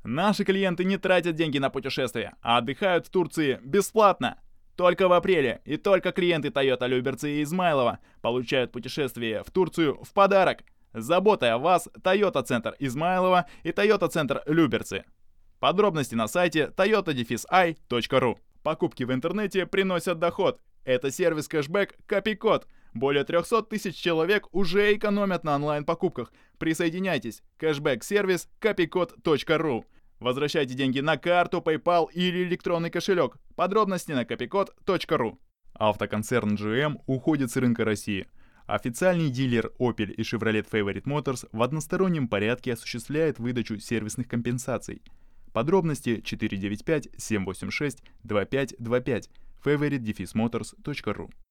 Наши клиенты не тратят деньги на путешествия, а отдыхают в Турции бесплатно. Только в апреле и только клиенты Toyota Люберцы и Измайлова получают путешествие в Турцию в подарок. Заботой о вас Toyota Центр Измайлова и Toyota Центр Люберцы. Подробности на сайте toyota-i.ru. Покупки в интернете приносят доход. Это сервис кэшбэк Копикод. Более 300 тысяч человек уже экономят на онлайн-покупках. Присоединяйтесь. Кэшбэк-сервис kopikod.ru. Возвращайте деньги на карту, PayPal или электронный кошелек. Подробности на kopikod.ru. Автоконцерн GM уходит с рынка России. Официальный дилер Opel и Chevrolet Favorite Motors в одностороннем порядке осуществляет выдачу сервисных компенсаций. Подробности 495-786-2525 favorite-motors.ru.